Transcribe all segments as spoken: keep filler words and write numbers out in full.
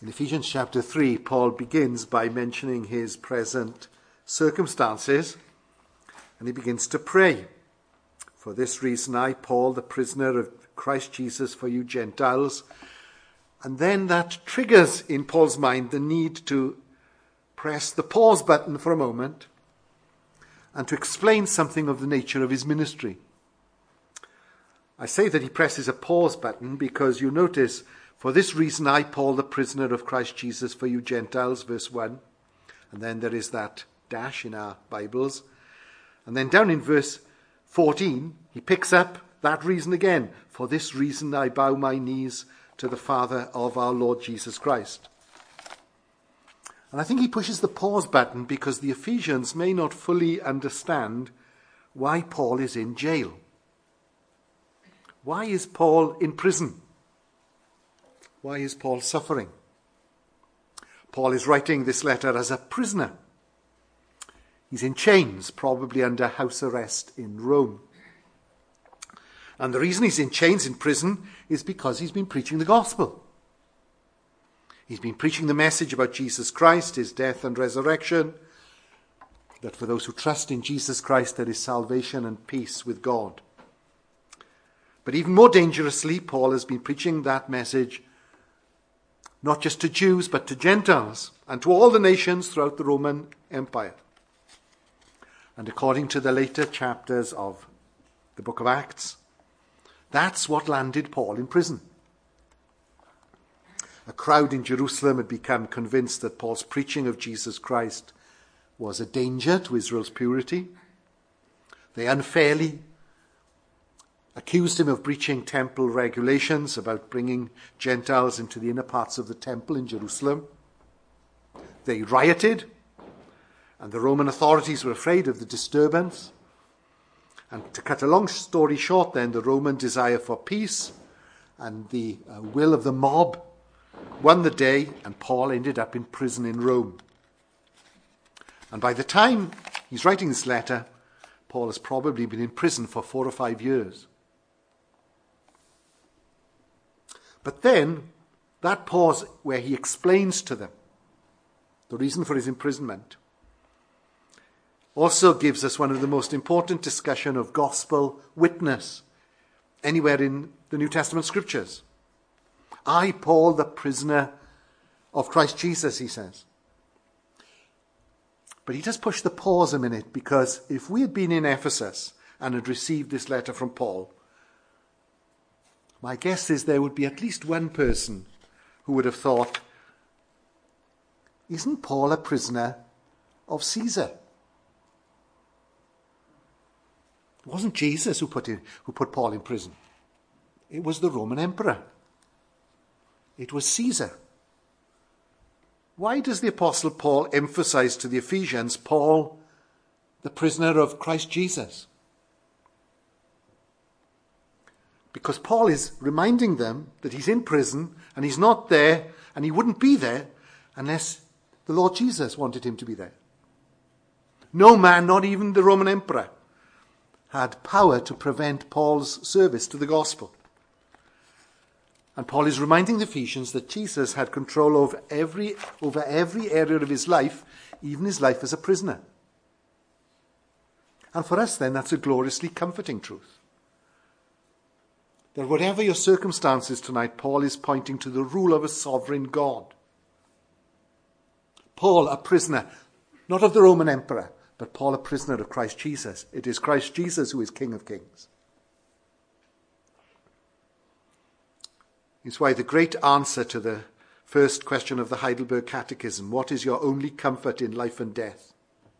In Ephesians chapter three, Paul begins by mentioning his present circumstances, and he begins to pray. For this reason, I, Paul, the prisoner of Christ Jesus for you Gentiles. And then that triggers in Paul's mind the need to press the pause button for a moment and to explain something of the nature of his ministry. I say that he presses a pause button because you notice, for this reason I, Paul, the prisoner of Christ Jesus for you Gentiles, verse one. And then there is that dash in our Bibles. And then down in verse fourteen, he picks up that reason again. For this reason I bow my knees to the Father of our Lord Jesus Christ. And I think he pushes the pause button because the Ephesians may not fully understand why Paul is in jail. Why is Paul in prison? Why is Paul suffering? Paul is writing this letter as a prisoner. He's in chains, probably under house arrest in Rome. And the reason he's in chains in prison is because he's been preaching the gospel. He's been preaching the message about Jesus Christ, his death and resurrection, that for those who trust in Jesus Christ there is salvation and peace with God. But even more dangerously, Paul has been preaching that message not just to Jews, but to Gentiles and to all the nations throughout the Roman Empire. And according to the later chapters of the book of Acts, that's what landed Paul in prison. A crowd in Jerusalem had become convinced that Paul's preaching of Jesus Christ was a danger to Israel's purity. They unfairly accused him of breaching temple regulations about bringing Gentiles into the inner parts of the temple in Jerusalem. They rioted, and the Roman authorities were afraid of the disturbance. And to cut a long story short then, the Roman desire for peace and the uh, will of the mob won the day, and Paul ended up in prison in Rome. And by the time he's writing this letter, Paul has probably been in prison for four or five years. But then, that pause where he explains to them the reason for his imprisonment also gives us one of the most important discussion of gospel witness anywhere in the New Testament scriptures. I, Paul, the prisoner of Christ Jesus, he says. But he does push the pause a minute, because if we had been in Ephesus and had received this letter from Paul, my guess is there would be at least one person who would have thought, isn't Paul a prisoner of Caesar? It wasn't Jesus who put, in, who put Paul in prison. It was the Roman emperor. It was Caesar. Why does the Apostle Paul emphasize to the Ephesians, Paul, the prisoner of Christ Jesus? Because Paul is reminding them that he's in prison and he's not there, and he wouldn't be there unless the Lord Jesus wanted him to be there. No man, not even the Roman emperor, had power to prevent Paul's service to the gospel. And Paul is reminding the Ephesians that Jesus had control over every, over every area of his life, even his life as a prisoner. And for us then, that's a gloriously comforting truth. That whatever your circumstances tonight, Paul is pointing to the rule of a sovereign God. Paul, a prisoner, not of the Roman emperor, but Paul, a prisoner of Christ Jesus. It is Christ Jesus who is King of Kings. It's why the great answer to the first question of the Heidelberg Catechism, what is your only comfort in life and death,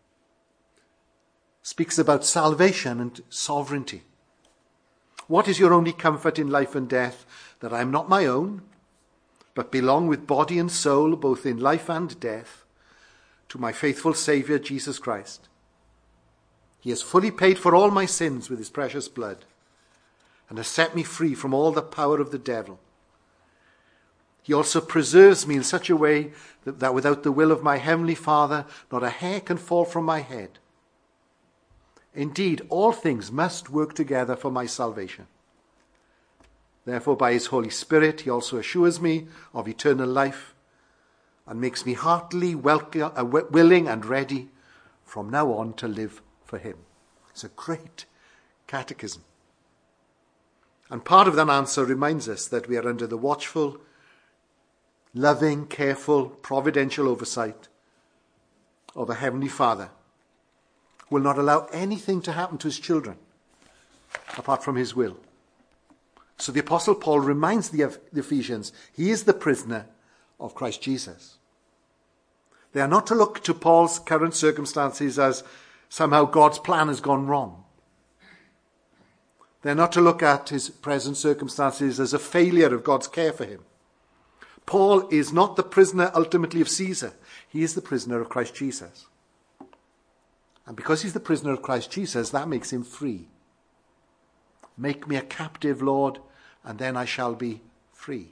speaks about salvation and sovereignty. What is your only comfort in life and death? That I am not my own, but belong with body and soul, both in life and death, to my faithful Saviour, Jesus Christ. He has fully paid for all my sins with his precious blood, and has set me free from all the power of the devil. He also preserves me in such a way that, that without the will of my heavenly Father, not a hair can fall from my head. Indeed, all things must work together for my salvation. Therefore, by his Holy Spirit, he also assures me of eternal life and makes me heartily welcome, uh, willing and ready from now on to live for him. It's a great catechism. And part of that answer reminds us that we are under the watchful, loving, careful, providential oversight of a Heavenly Father who will not allow anything to happen to his children apart from his will. So the Apostle Paul reminds the Ephesians he is the prisoner of Christ Jesus. They are not to look to Paul's current circumstances as somehow God's plan has gone wrong. They're not to look at his present circumstances as a failure of God's care for him. Paul is not the prisoner ultimately of Caesar. He is the prisoner of Christ Jesus. And because he's the prisoner of Christ Jesus, that makes him free. Make me a captive, Lord, and then I shall be free.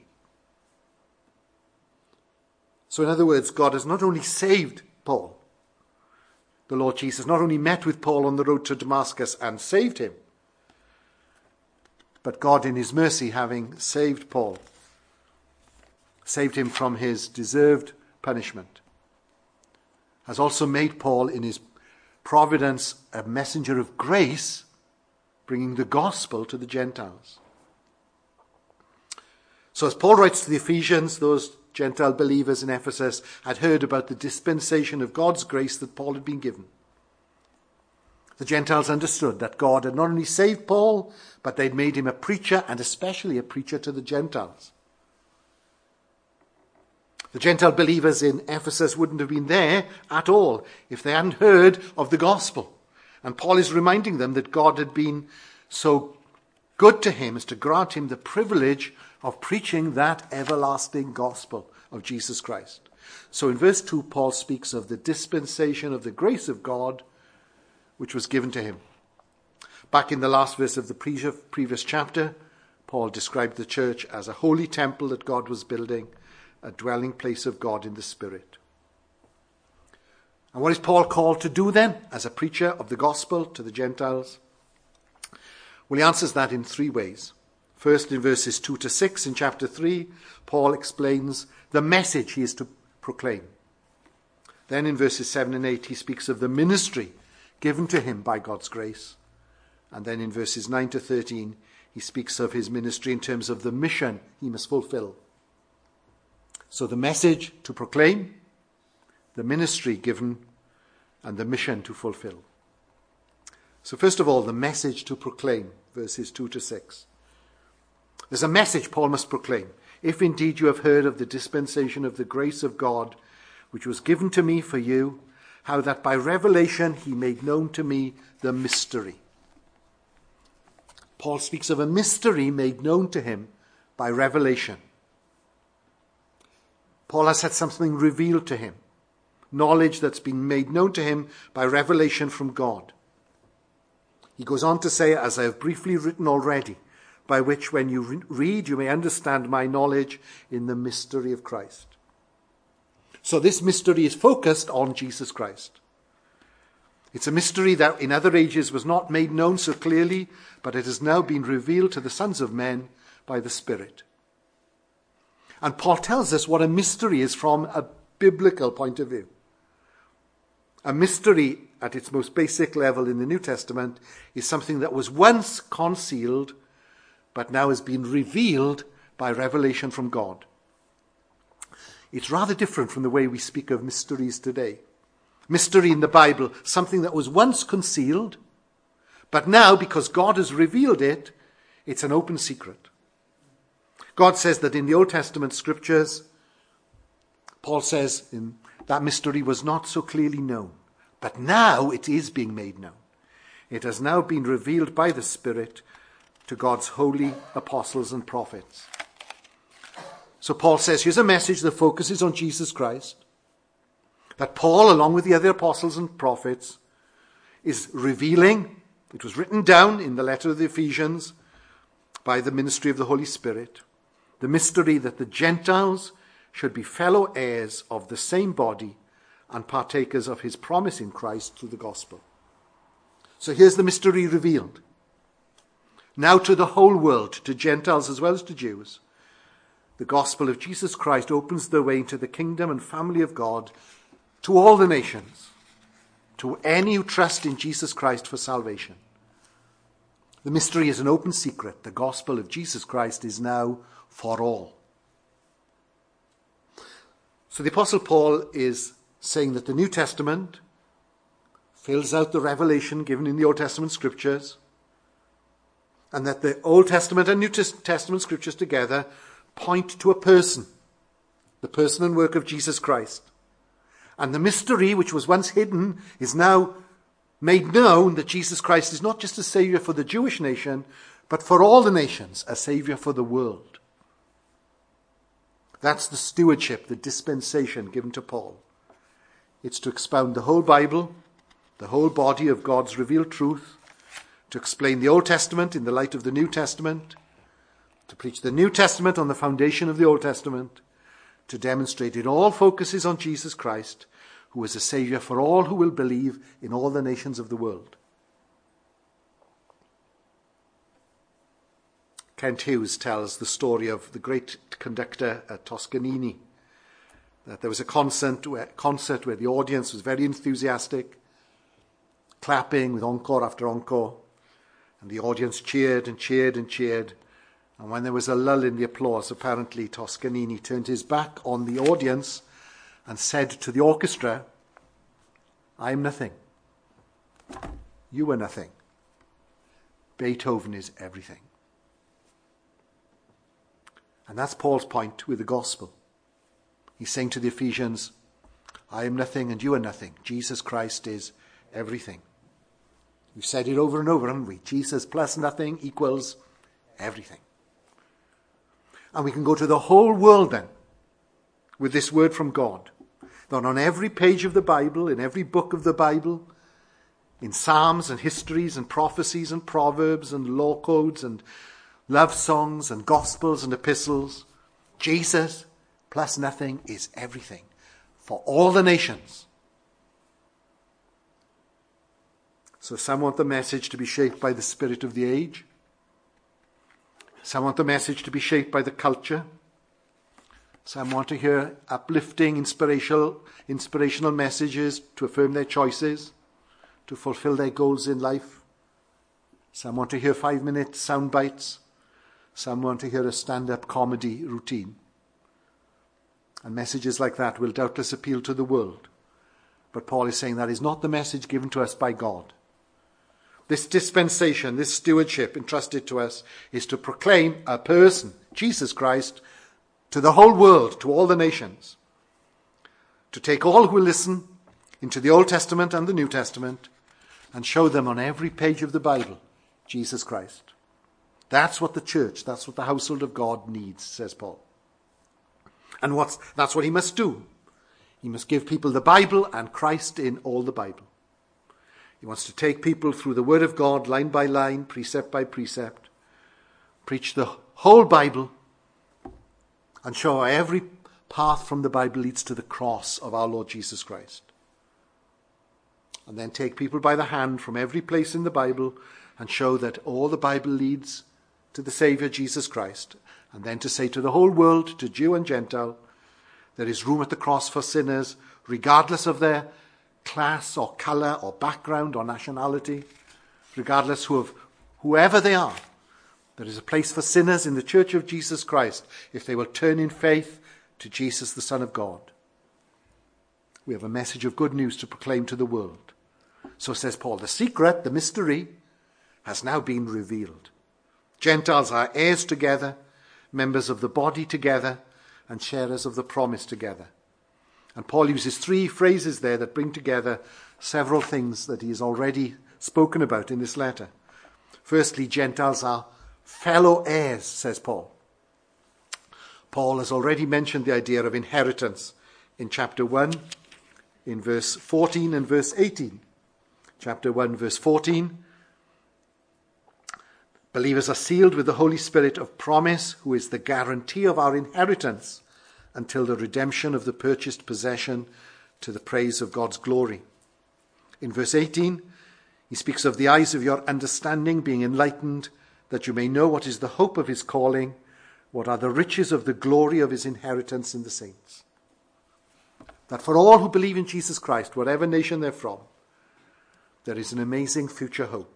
So in other words, God has not only saved Paul. The Lord Jesus not only met with Paul on the road to Damascus and saved him, but God in his mercy, having saved Paul, saved him from his deserved punishment, has also made Paul in his providence a messenger of grace, bringing the gospel to the Gentiles. So as Paul writes to the Ephesians, those Gentile believers in Ephesus had heard about the dispensation of God's grace that Paul had been given. The Gentiles understood that God had not only saved Paul, but they'd made him a preacher, and especially a preacher to the Gentiles. The Gentile believers in Ephesus wouldn't have been there at all if they hadn't heard of the gospel. And Paul is reminding them that God had been so good to him as to grant him the privilege of preaching that everlasting gospel of Jesus Christ. So in verse two, Paul speaks of the dispensation of the grace of God which was given to him. Back in the last verse of the previous chapter, Paul described the church as a holy temple that God was building, a dwelling place of God in the Spirit. And what is Paul called to do then as a preacher of the gospel to the Gentiles? Well, he answers that in three ways. First, in verses two to six in chapter three, Paul explains the message he is to proclaim. Then in verses seven and eight, he speaks of the ministry given to him by God's grace. And then in verses nine to thirteen, he speaks of his ministry in terms of the mission he must fulfill. So the message to proclaim, the ministry given, and the mission to fulfill. So first of all, the message to proclaim, verses two to six. There's a message Paul must proclaim. If indeed you have heard of the dispensation of the grace of God, which was given to me for you, how that by revelation he made known to me the mystery. Paul speaks of a mystery made known to him by revelation. Paul has had something revealed to him, knowledge that's been made known to him by revelation from God. He goes on to say, as I have briefly written already, by which when you re- read you may understand my knowledge in the mystery of Christ. So this mystery is focused on Jesus Christ. It's a mystery that in other ages was not made known so clearly, but it has now been revealed to the sons of men by the Spirit. And Paul tells us what a mystery is from a biblical point of view. A mystery at its most basic level in the New Testament is something that was once concealed, but now has been revealed by revelation from God. It's rather different from the way we speak of mysteries today. Mystery in the Bible, something that was once concealed, but now, because God has revealed it, it's an open secret. God says that in the Old Testament scriptures, Paul says in, that mystery was not so clearly known, but now it is being made known. It has now been revealed by the Spirit to God's holy apostles and prophets. So Paul says, here's a message that focuses on Jesus Christ, that Paul, along with the other apostles and prophets, is revealing. It was written down in the letter of the Ephesians by the ministry of the Holy Spirit, the mystery that the Gentiles should be fellow heirs of the same body and partakers of his promise in Christ through the gospel. So here's the mystery revealed. Now to the whole world, to Gentiles as well as to Jews, the gospel of Jesus Christ opens the way into the kingdom and family of God to all the nations, to any who trust in Jesus Christ for salvation. The mystery is an open secret. The gospel of Jesus Christ is now for all. So the Apostle Paul is saying that the New Testament fills out the revelation given in the Old Testament scriptures, and that the Old Testament and New Testament scriptures together point to a person, the person and work of Jesus Christ. And the mystery which was once hidden is now made known, that Jesus Christ is not just a saviour for the Jewish nation, but for all the nations, a saviour for the world. That's the stewardship, the dispensation given to Paul. It's to expound the whole Bible, the whole body of God's revealed truth, to explain the Old Testament in the light of the New Testament, to preach the New Testament on the foundation of the Old Testament, to demonstrate it all focuses on Jesus Christ, who is a saviour for all who will believe in all the nations of the world. Kent Hughes tells the story of the great conductor uh, Toscanini, that there was a concert where, concert where the audience was very enthusiastic, clapping with encore after encore, and the audience cheered and cheered and cheered. And when there was a lull in the applause, apparently Toscanini turned his back on the audience and said to the orchestra, "I am nothing. You are nothing. Beethoven is everything." And that's Paul's point with the gospel. He's saying to the Ephesians, I am nothing and you are nothing. Jesus Christ is everything. We've said it over and over, haven't we? Jesus plus nothing equals everything. And we can go to the whole world then with this word from God. That on every page of the Bible, in every book of the Bible, in Psalms and histories and prophecies and proverbs and law codes and love songs and gospels and epistles, Jesus plus nothing is everything for all the nations. So some want the message to be shaped by the spirit of the age. Some want the message to be shaped by the culture. Some want to hear uplifting, inspirational, inspirational messages to affirm their choices, to fulfill their goals in life. Some want to hear five-minute sound bites. Some want to hear a stand-up comedy routine. And messages like that will doubtless appeal to the world. But Paul is saying that is not the message given to us by God. This dispensation, this stewardship entrusted to us is to proclaim a person, Jesus Christ, to the whole world, to all the nations. To take all who will listen into the Old Testament and the New Testament and show them on every page of the Bible, Jesus Christ. That's what the church, that's what the household of God needs, says Paul. And what's, that's what he must do. He must give people the Bible and Christ in all the Bible. He wants to take people through the Word of God, line by line, precept by precept, preach the whole Bible, and show how every path from the Bible leads to the cross of our Lord Jesus Christ. And then take people by the hand from every place in the Bible and show that all the Bible leads to the Saviour Jesus Christ. And then to say to the whole world, to Jew and Gentile, there is room at the cross for sinners, regardless of their class or colour or background or nationality, regardless of whoever they are. There is a place for sinners in the Church of Jesus Christ if they will turn in faith to Jesus, the Son of God. We have a message of good news to proclaim to the world. So says Paul, the secret, the mystery, has now been revealed. Gentiles are heirs together, members of the body together, and sharers of the promise together. And Paul uses three phrases there that bring together several things that he has already spoken about in this letter. Firstly, Gentiles are fellow heirs, says Paul. Paul has already mentioned the idea of inheritance in chapter one, in verse fourteen and verse eighteen. Chapter one, verse fourteen. Believers are sealed with the Holy Spirit of promise, who is the guarantee of our inheritance until the redemption of the purchased possession to the praise of God's glory. In verse eighteen, he speaks of the eyes of your understanding being enlightened, that you may know what is the hope of his calling, what are the riches of the glory of his inheritance in the saints. That for all who believe in Jesus Christ, whatever nation they're from, there is an amazing future hope.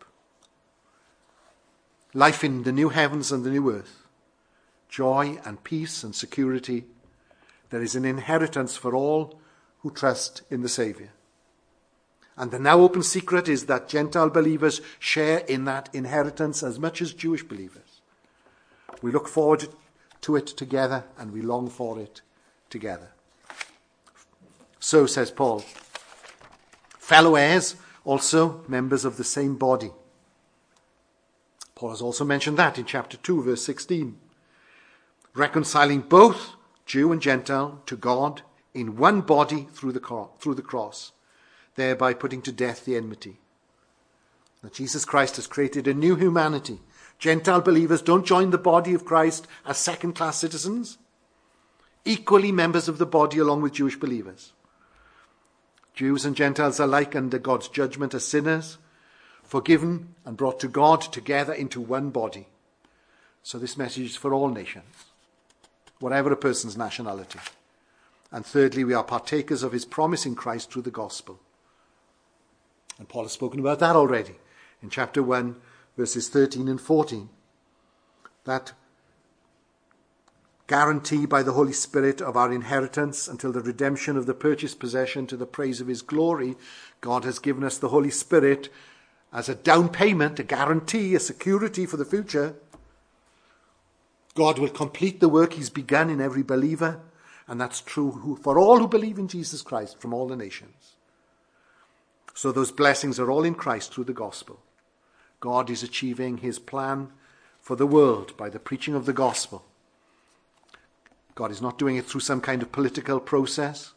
Life in the new heavens and the new earth. Joy and peace and security. There is an inheritance for all who trust in the Saviour. And the now open secret is that Gentile believers share in that inheritance as much as Jewish believers. We look forward to it together and we long for it together. So, says Paul, fellow heirs, also members of the same body. Paul has also mentioned that in chapter two, verse sixteen. Reconciling both Jew and Gentile to God in one body through the, cro- through the cross, thereby putting to death the enmity. That Jesus Christ has created a new humanity. Gentile believers don't join the body of Christ as second-class citizens, equally members of the body along with Jewish believers. Jews and Gentiles alike under God's judgment as sinners, forgiven and brought to God together into one body. So this message is for all nations, whatever a person's nationality. And thirdly, we are partakers of his promise in Christ through the gospel. And Paul has spoken about that already in chapter one, verses thirteen and fourteen. That guarantee by the Holy Spirit of our inheritance until the redemption of the purchased possession to the praise of his glory. God has given us the Holy Spirit as a down payment, a guarantee, a security for the future. God will complete the work he's begun in every believer, and that's true for all who believe in Jesus Christ from all the nations. So those blessings are all in Christ through the gospel. God is achieving his plan for the world by the preaching of the gospel. God is not doing it through some kind of political process,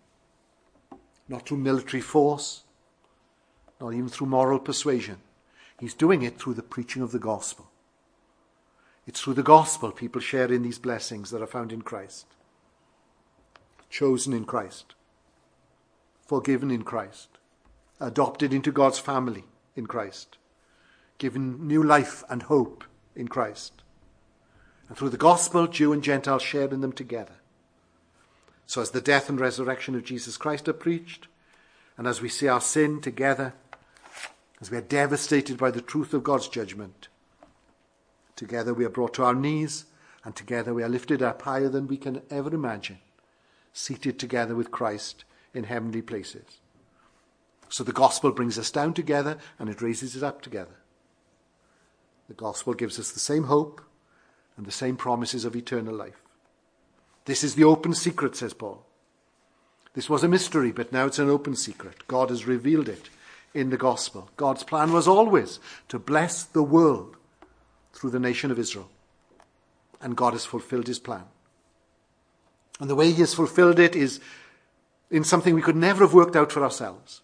not through military force, not even through moral persuasion. He's doing it through the preaching of the gospel. It's through the gospel people share in these blessings that are found in Christ. Chosen in Christ, forgiven in Christ, adopted into God's family in Christ, given new life and hope in Christ. And through the gospel, Jew and Gentile share in them together. So as the death and resurrection of Jesus Christ are preached, and as we see our sin together, as we are devastated by the truth of God's judgment, together we are brought to our knees, and together we are lifted up higher than we can ever imagine, seated together with Christ in heavenly places. So the gospel brings us down together, and it raises us up together. The gospel gives us the same hope and the same promises of eternal life. This is the open secret, says Paul. This was a mystery, but now it's an open secret. God has revealed it in the gospel. God's plan was always to bless the world through the nation of Israel. And God has fulfilled his plan. And the way he has fulfilled it is in something we could never have worked out for ourselves.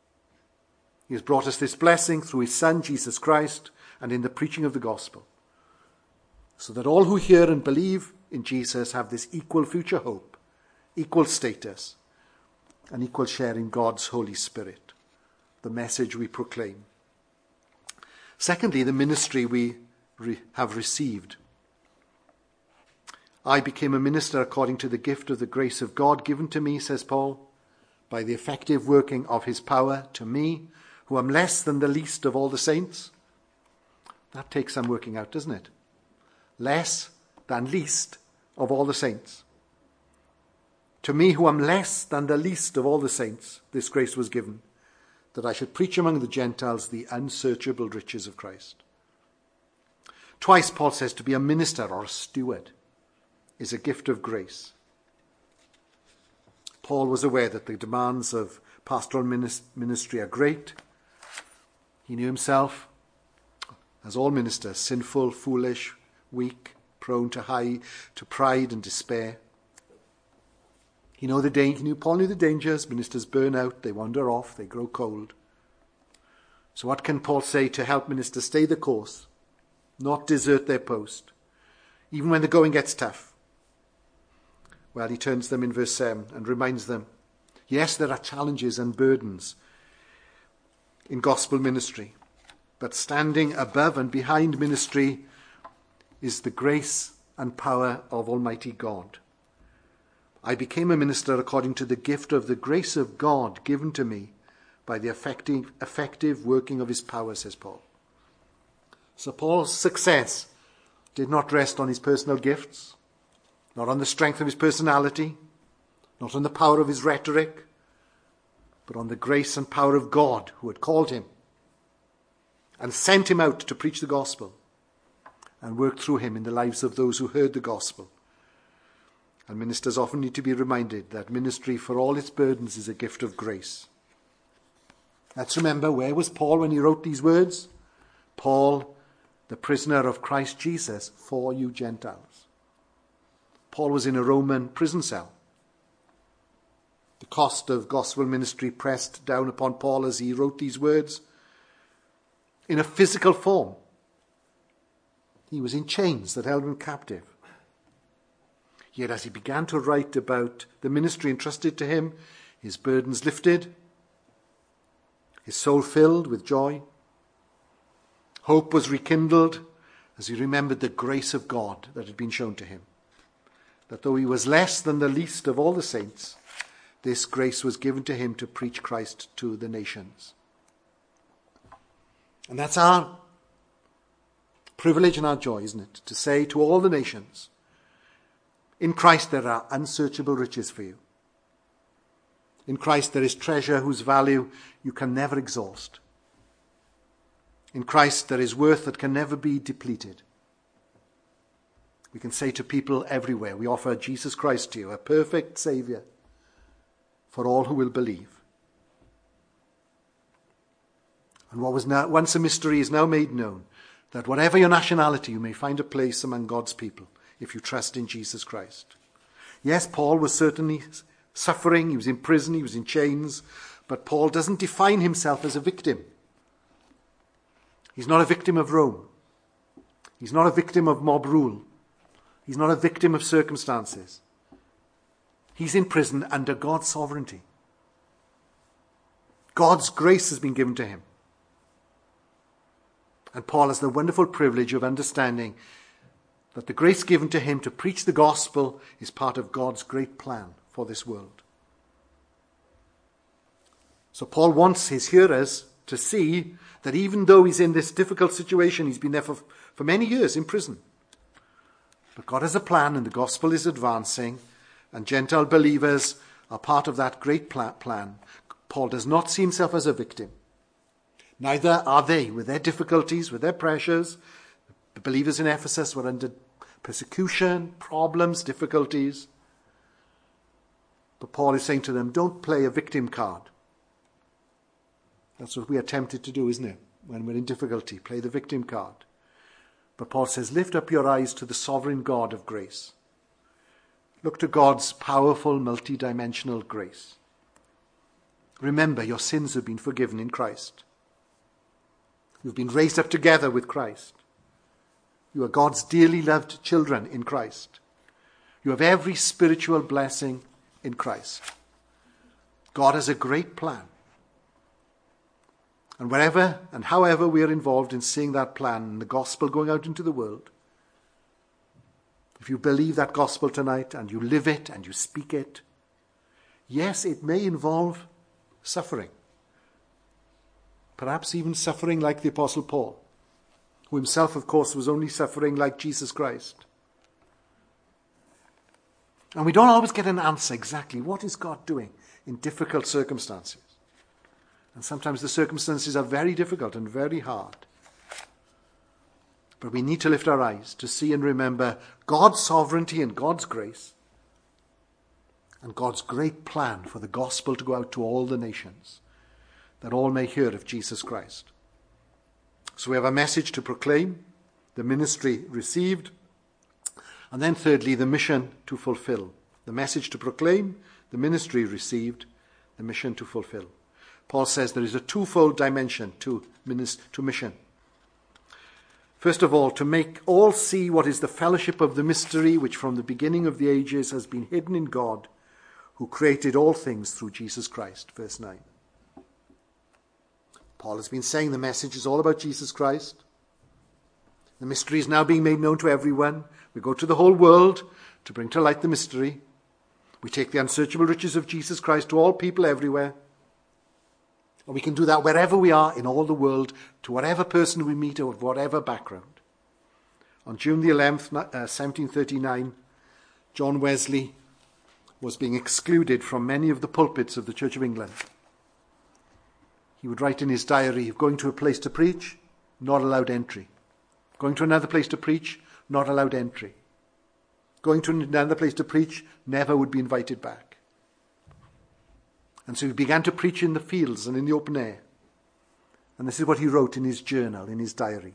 He has brought us this blessing through his Son, Jesus Christ, and in the preaching of the gospel, so that all who hear and believe in Jesus have this equal future hope, equal status, and equal share in God's Holy Spirit, the message we proclaim. Secondly, the ministry we re- have received. I became a minister according to the gift of the grace of God given to me, says Paul, by the effective working of his power to me, who am less than the least of all the saints. That takes some working out, doesn't it? Less than least of all the saints. To me, who am less than the least of all the saints, this grace was given, that I should preach among the Gentiles the unsearchable riches of Christ. Twice Paul says to be a minister or a steward is a gift of grace. Paul was aware that the demands of pastoral ministry are great. He knew himself, as all ministers, sinful, foolish, weak, prone to high, to pride and despair. He knew the danger. He knew Paul knew the dangers. Ministers burn out, they wander off, they grow cold. So what can Paul say to help ministers stay the course, not desert their post, even when the going gets tough? Well, he turns them in verse seven and reminds them, yes, there are challenges and burdens in gospel ministry, but standing above and behind ministry is the grace and power of Almighty God. I became a minister according to the gift of the grace of God given to me by the effective, effective working of his power, says Paul. So Paul's success did not rest on his personal gifts, not on the strength of his personality, not on the power of his rhetoric, but on the grace and power of God who had called him and sent him out to preach the gospel and work through him in the lives of those who heard the gospel. And ministers often need to be reminded that ministry, for all its burdens, is a gift of grace. Let's remember, where was Paul when he wrote these words? Paul, the prisoner of Christ Jesus, for you Gentiles. Paul was in a Roman prison cell. The cost of gospel ministry pressed down upon Paul as he wrote these words in a physical form. He was in chains that held him captive. Yet as he began to write about the ministry entrusted to him, his burdens lifted, his soul filled with joy. Hope was rekindled as he remembered the grace of God that had been shown to him. That though he was less than the least of all the saints, this grace was given to him to preach Christ to the nations. And that's our privilege and our joy, isn't it? To say to all the nations, in Christ there are unsearchable riches for you. In Christ there is treasure whose value you can never exhaust. In Christ there is worth that can never be depleted. We can say to people everywhere, we offer Jesus Christ to you, a perfect Saviour for all who will believe. And what was now, once a mystery is now made known, that whatever your nationality, you may find a place among God's people if you trust in Jesus Christ. Yes, Paul was certainly suffering, he was in prison, he was in chains, but Paul doesn't define himself as a victim. He's not a victim of Rome. He's not a victim of mob rule. He's not a victim of circumstances. He's in prison under God's sovereignty. God's grace has been given to him. And Paul has the wonderful privilege of understanding that the grace given to him to preach the gospel is part of God's great plan for this world. So Paul wants his hearers to see that even though he's in this difficult situation, he's been there for, for many years in prison. But God has a plan and the gospel is advancing, and Gentile believers are part of that great plan. Paul does not see himself as a victim. Neither are they, with their difficulties, with their pressures. The believers in Ephesus were under persecution, problems, difficulties. But Paul is saying to them, don't play a victim card. That's what we are tempted to do, isn't it? When we're in difficulty, play the victim card. But Paul says, lift up your eyes to the sovereign God of grace. Look to God's powerful, multi-dimensional grace. Remember, your sins have been forgiven in Christ. You've been raised up together with Christ. You are God's dearly loved children in Christ. You have every spiritual blessing in Christ. God has a great plan. And wherever and however we are involved in seeing that plan and the gospel going out into the world, if you believe that gospel tonight and you live it and you speak it, yes, it may involve suffering. Perhaps even suffering like the Apostle Paul, who himself, of course, was only suffering like Jesus Christ. And we don't always get an answer exactly. What is God doing in difficult circumstances? And sometimes the circumstances are very difficult and very hard. But we need to lift our eyes to see and remember God's sovereignty and God's grace and God's great plan for the gospel to go out to all the nations, that all may hear of Jesus Christ. So we have a message to proclaim, the ministry received, and then thirdly, the mission to fulfill. The message to proclaim, the ministry received, the mission to fulfill. Paul says there is a twofold dimension to, minist- to mission. First of all, to make all see what is the fellowship of the mystery which from the beginning of the ages has been hidden in God, who created all things through Jesus Christ. Verse nine. Paul has been saying the message is all about Jesus Christ. The mystery is now being made known to everyone. We're We go to the whole world to bring to light the mystery. We take the unsearchable riches of Jesus Christ to all people everywhere. And we can do that wherever we are in all the world, to whatever person we meet or whatever background. On June the eleventh, seventeen thirty-nine, John Wesley was being excluded from many of the pulpits of the Church of England. He would write in his diary, going to a place to preach, not allowed entry. Going to another place to preach, not allowed entry. Going to another place to preach, never would be invited back. And so he began to preach in the fields and in the open air. And this is what he wrote in his journal, in his diary.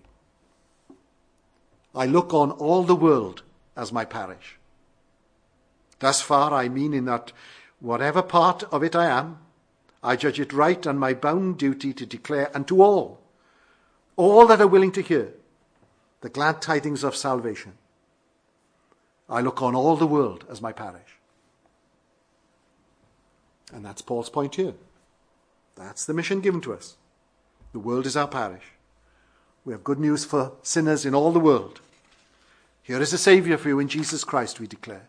I look on all the world as my parish. Thus far I mean in that whatever part of it I am, I judge it right and my bound duty to declare unto all, all that are willing to hear, the glad tidings of salvation. I look on all the world as my parish. And that's Paul's point here. That's the mission given to us. The world is our parish. We have good news for sinners in all the world. Here is a Saviour for you in Jesus Christ, we declare.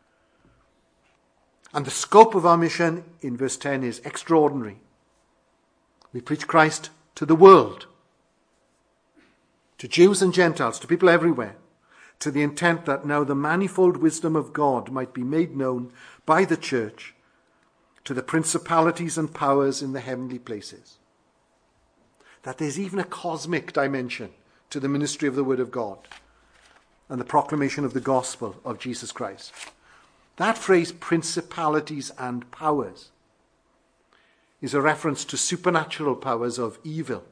And the scope of our mission in verse ten is extraordinary. We preach Christ to the world, to Jews and Gentiles, to people everywhere, to the intent that now the manifold wisdom of God might be made known by the church to the principalities and powers in the heavenly places. That there's even a cosmic dimension to the ministry of the Word of God and the proclamation of the gospel of Jesus Christ. That phrase, principalities and powers, is a reference to supernatural powers of evil.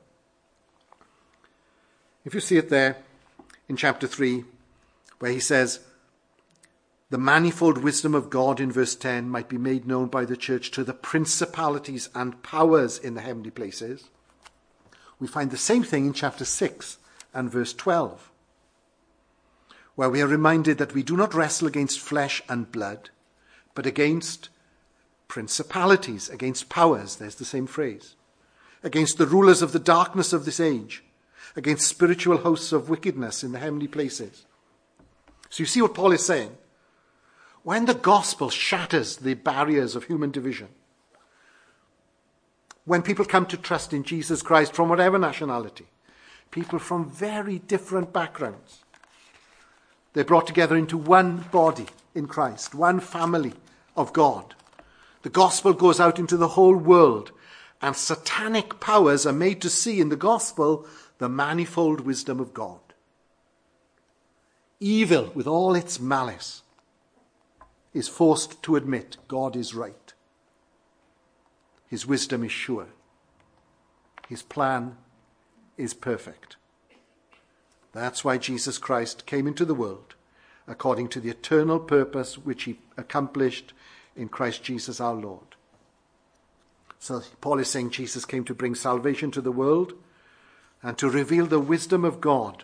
If you see it there in chapter three, where he says, the manifold wisdom of God in verse ten might be made known by the church to the principalities and powers in the heavenly places, we find the same thing in chapter six and verse twelve. Where we are reminded that we do not wrestle against flesh and blood, but against principalities, against powers, there's the same phrase, against the rulers of the darkness of this age, against spiritual hosts of wickedness in the heavenly places. So you see what Paul is saying? When the gospel shatters the barriers of human division, when people come to trust in Jesus Christ from whatever nationality, people from very different backgrounds, they're brought together into one body in Christ, one family of God. The gospel goes out into the whole world, and satanic powers are made to see in the gospel the manifold wisdom of God. Evil, with all its malice, is forced to admit God is right. His wisdom is sure. His plan is perfect. That's why Jesus Christ came into the world, according to the eternal purpose which he accomplished in Christ Jesus our Lord. So Paul is saying Jesus came to bring salvation to the world and to reveal the wisdom of God.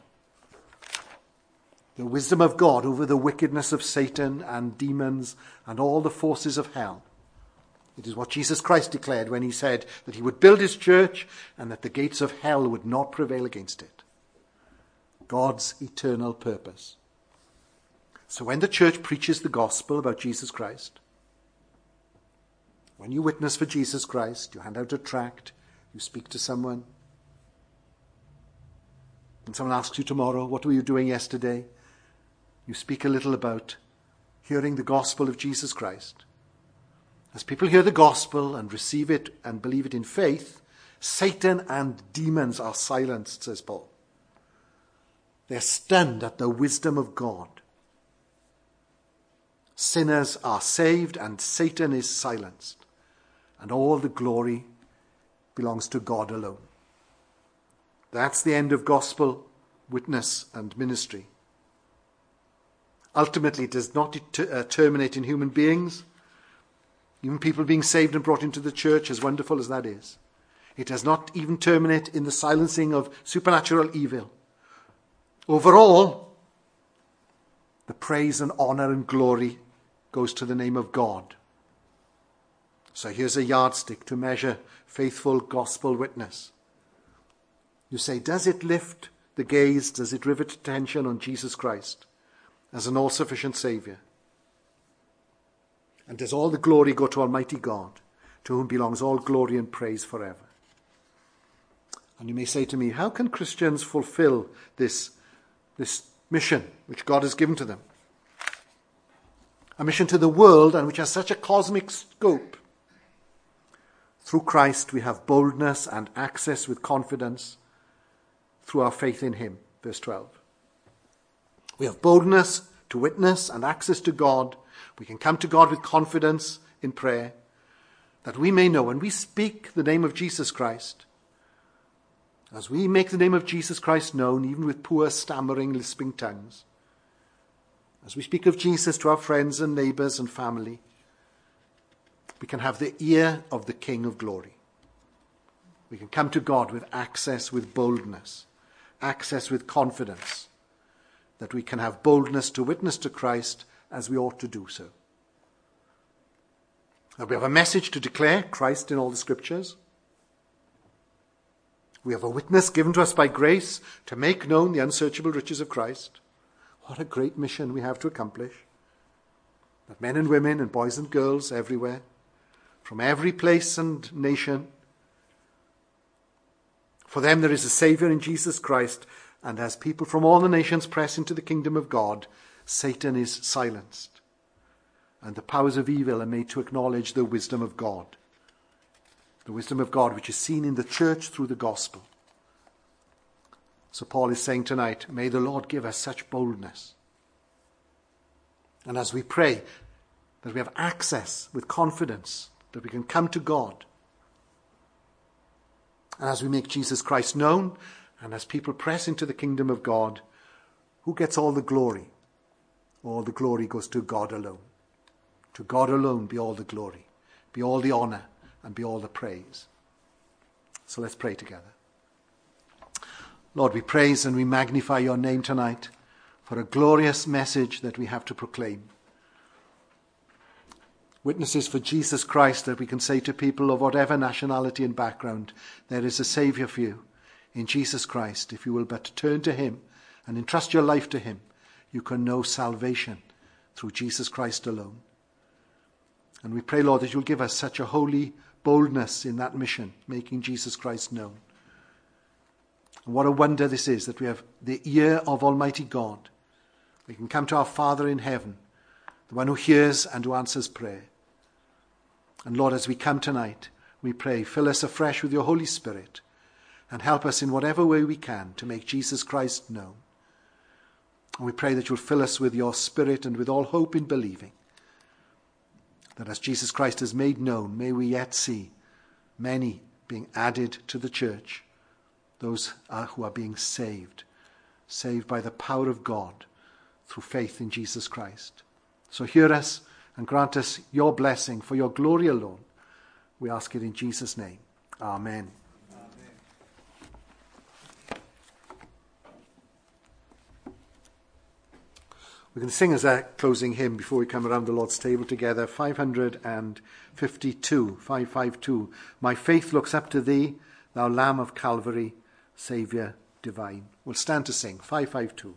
The wisdom of God over the wickedness of Satan and demons and all the forces of hell. It is what Jesus Christ declared when he said that he would build his church and that the gates of hell would not prevail against it. God's eternal purpose. So when the church preaches the gospel about Jesus Christ, when you witness for Jesus Christ, you hand out a tract, you speak to someone, and someone asks you tomorrow, what were you doing yesterday? You speak a little about hearing the gospel of Jesus Christ. As people hear the gospel and receive it and believe it in faith, Satan and demons are silenced, says Paul. They're stunned at the wisdom of God. Sinners are saved and Satan is silenced. And all the glory belongs to God alone. That's the end of gospel witness and ministry. Ultimately, it does not det- uh, terminate in human beings. Even people being saved and brought into the church, as wonderful as that is. It does not even terminate in the silencing of supernatural evil. Overall, the praise and honor and glory goes to the name of God. So here's a yardstick to measure faithful gospel witness. You say, does it lift the gaze? Does it rivet attention on Jesus Christ as an all-sufficient Saviour. And does all the glory go to Almighty God, to whom belongs all glory and praise forever. And you may say to me, how can Christians fulfill this, this mission which God has given to them? A mission to the world, and which has such a cosmic scope. Through Christ we have boldness and access with confidence through our faith in him. Verse twelve. We have boldness to witness and access to God. We can come to God with confidence in prayer, that we may know when we speak the name of Jesus Christ, as we make the name of Jesus Christ known, even with poor, stammering, lisping tongues, as we speak of Jesus to our friends and neighbours and family, we can have the ear of the King of glory. We can come to God with access, with boldness, access with confidence, that we can have boldness to witness to Christ as we ought to do so. Now we have a message to declare Christ in all the scriptures. We have a witness given to us by grace to make known the unsearchable riches of Christ. What a great mission we have to accomplish. That men and women and boys and girls everywhere, from every place and nation, for them there is a Saviour in Jesus Christ, and as people from all the nations press into the kingdom of God, Satan is silenced, and the powers of evil are made to acknowledge the wisdom of God. The wisdom of God which is seen in the church through the gospel. So Paul is saying tonight, may the Lord give us such boldness. And as we pray, that we have access with confidence, that we can come to God. And as we make Jesus Christ known, and as people press into the kingdom of God, who gets all the glory? All the glory goes to God alone. To God alone be all the glory, be all the honour, and be all the praise. So let's pray together. Lord, we praise and we magnify your name tonight for a glorious message that we have to proclaim. Witnesses for Jesus Christ, that we can say to people of whatever nationality and background, there is a Saviour for you in Jesus Christ. If you will but turn to him and entrust your life to him, you can know salvation through Jesus Christ alone. And we pray, Lord, that you'll give us such a holy boldness in that mission, making Jesus Christ known. And what a wonder this is, that we have the ear of Almighty God. We can come to our Father in heaven, the one who hears and who answers prayer. And Lord, as we come tonight, we pray, fill us afresh with your Holy Spirit and help us in whatever way we can to make Jesus Christ known. And we pray that you'll fill us with your Spirit and with all hope in believing, that as Jesus Christ is made known, may we yet see many being added to the church, those are, who are being saved, saved by the power of God through faith in Jesus Christ. So hear us and grant us your blessing for your glory alone. We ask it in Jesus' name. Amen. We're going to sing as a closing hymn before we come around the Lord's table together, five fifty-two, five fifty-two. My faith looks up to thee, thou Lamb of Calvary, Saviour divine. We'll stand to sing, five fifty-two.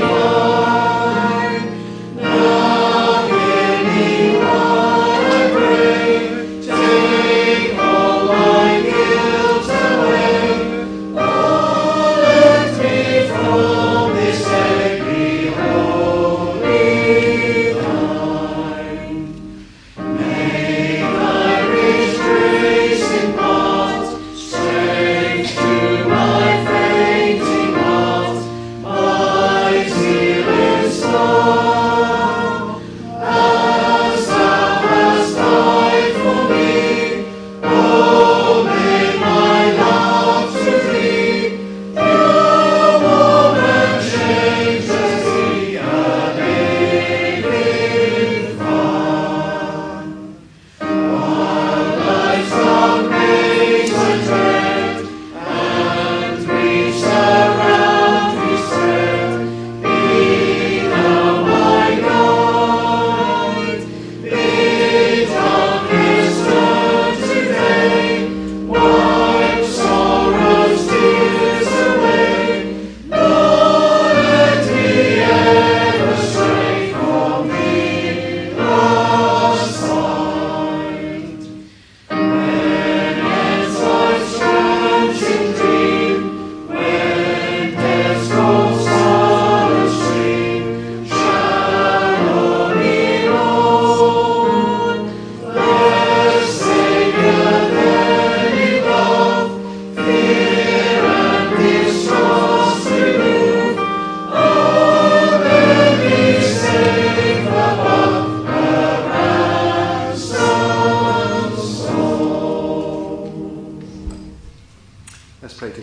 Praise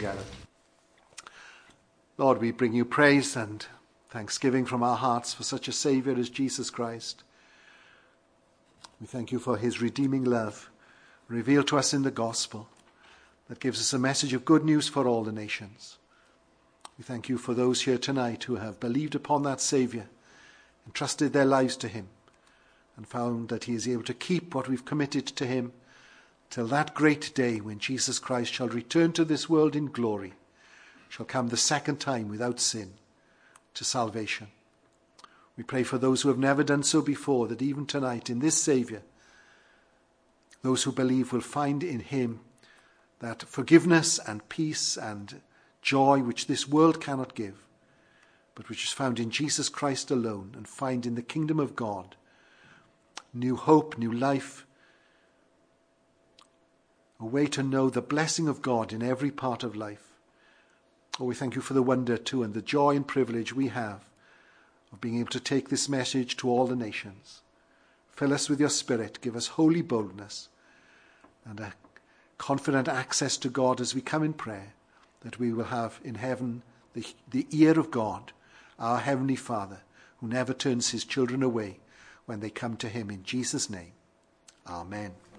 together. Lord, we bring you praise and thanksgiving from our hearts for such a Saviour as Jesus Christ. We thank you for his redeeming love revealed to us in the gospel that gives us a message of good news for all the nations. We thank you for those here tonight who have believed upon that Saviour, entrusted their lives to him, and found that he is able to keep what we've committed to him till that great day when Jesus Christ shall return to this world in glory, shall come the second time without sin to salvation. We pray for those who have never done so before, that even tonight in this Saviour, those who believe will find in him that forgiveness and peace and joy which this world cannot give, but which is found in Jesus Christ alone, and find in the kingdom of God new hope, new life, a way to know the blessing of God in every part of life. Oh, we thank you for the wonder too and the joy and privilege we have of being able to take this message to all the nations. Fill us with your Spirit, give us holy boldness and a confident access to God as we come in prayer, that we will have in heaven the, the ear of God, our Heavenly Father, who never turns his children away when they come to him. In Jesus' name, amen.